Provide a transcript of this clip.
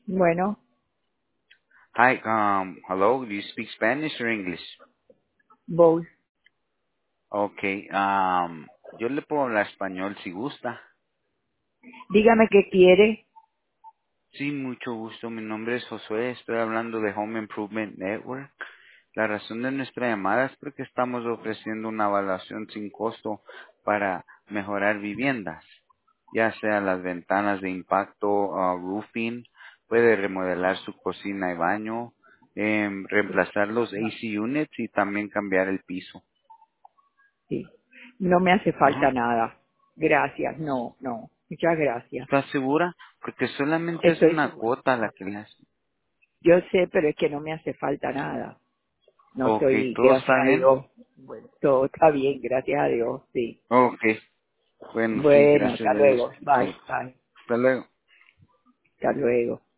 Bueno, Hi, hello, do you speak Spanish or English? vos, Okay, yo le puedo hablar español si gusta. dígame qué quiere. Sí, mucho gusto. Mi nombre es Josué, estoy hablando de Home Improvement Network. La razón de nuestra llamada es porque estamos ofreciendo una evaluación sin costo para mejorar viviendas, ya sea las ventanas de impacto, roofing, puede remodelar su cocina y baño, reemplazar los No, AC units y también cambiar el piso. sí. No me hace falta Ajá. nada. Gracias, no, no. Muchas gracias. ¿Estás segura? Porque solamente es Estoy una segura. cuota la que le hace. Yo sé, pero es que no me hace falta nada. No Ok, estoy, ¿todo está gracias a bien? Dios. Bueno, todo está bien, gracias a Dios, sí. Ok, bueno, sí, Bueno, gracias hasta a Dios. luego. Sí, Bye, bye. hasta luego. Hasta luego.